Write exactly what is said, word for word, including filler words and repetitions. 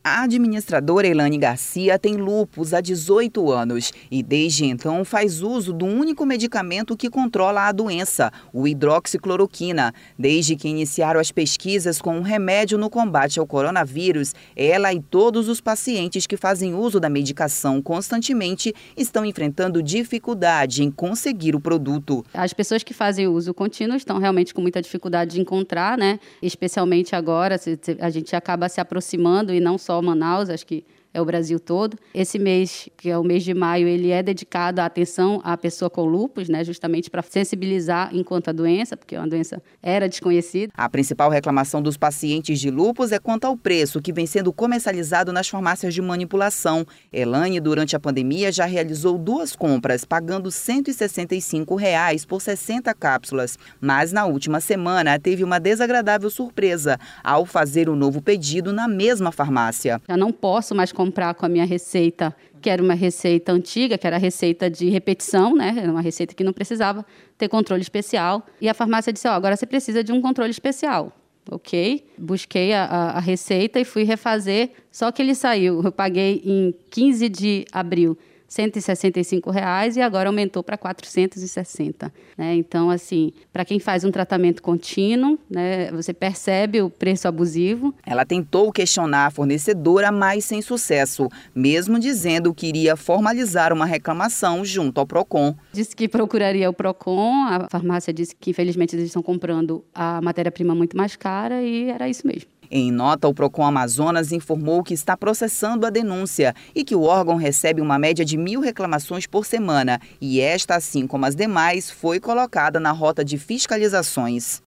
A administradora Elaine Garcia tem lúpus há dezoito anos e desde então faz uso do único medicamento que controla a doença, o hidroxicloroquina. Desde que iniciaram as pesquisas com um remédio no combate ao coronavírus, ela e todos os pacientes que fazem uso da medicação constantemente estão enfrentando dificuldade em conseguir o produto. As pessoas que fazem uso contínuo estão realmente com muita dificuldade de encontrar, né? Especialmente agora, a gente acaba se aproximando e não só Manaus, acho que é o Brasil todo. Esse mês, que é o mês de maio, ele é dedicado à atenção à pessoa com lúpus, né, justamente para sensibilizar enquanto a doença, porque a doença era desconhecida. A principal reclamação dos pacientes de lúpus é quanto ao preço, que vem sendo comercializado nas farmácias de manipulação. Elaine, durante a pandemia, já realizou duas compras, pagando cento e sessenta e cinco reais por sessenta cápsulas. Mas, na última semana, teve uma desagradável surpresa ao fazer o novo pedido na mesma farmácia. Já não posso mais comprar comprar com a minha receita, que era uma receita antiga, que era a receita de repetição, né? Era uma receita que não precisava ter controle especial. E a farmácia disse, ó, agora você precisa de um controle especial. Ok, busquei a, a, a receita e fui refazer, só que ele saiu. Eu paguei em quinze de abril cento e sessenta e cinco reais e agora aumentou para quatrocentos e sessenta. Né? Então, assim, para quem faz um tratamento contínuo, né, você percebe o preço abusivo. Ela tentou questionar a fornecedora, mas sem sucesso, mesmo dizendo que iria formalizar uma reclamação junto ao Procon. Disse que procuraria o Procon, a farmácia disse que, infelizmente, eles estão comprando a matéria-prima muito mais cara e era isso mesmo. Em nota, o Procon Amazonas informou que está processando a denúncia e que o órgão recebe uma média de mil reclamações por semana e esta, assim como as demais, foi colocada na rota de fiscalizações.